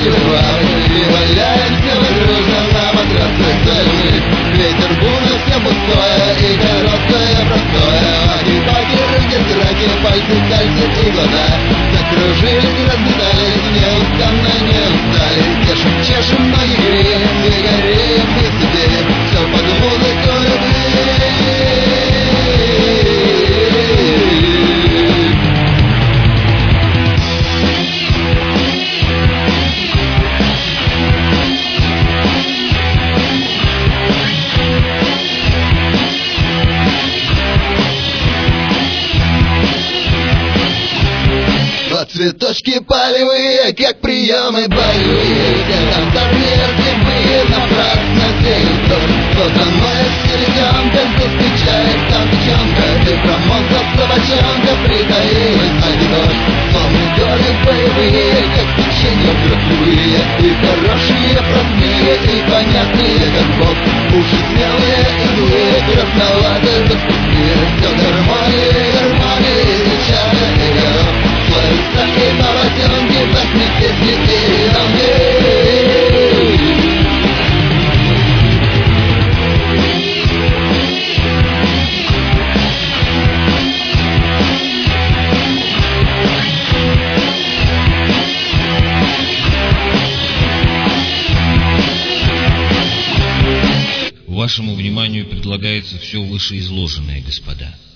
И валяемся мы дружно на матрасах соляных. Ветер буна всем пустое и короткое простое. Аки-паки, руки-драки, пальцы, кальцит и глаза. Закружились, разметались, неустанно не устали. Чешем ноги, греем и гореем мы себе. Все под музыку любви. Цветочки полевые, как приемы болевые. Все там торпедные, напрасно сеют дождь. Кто-то ноет селезен, бензу встречает там девчонка. Ты промокла собачонка, притаилась на дождь. Словно годы боевые, как печенье красивые. И хорошие, простые, и понятные, как Бог. Уши смелые и злые, красноватые, доступные. Все гармонии, гармонии, чая и горох. Такие поросенки, басни, песни, передонки. Вашему вниманию предлагается все вышеизложенное, господа.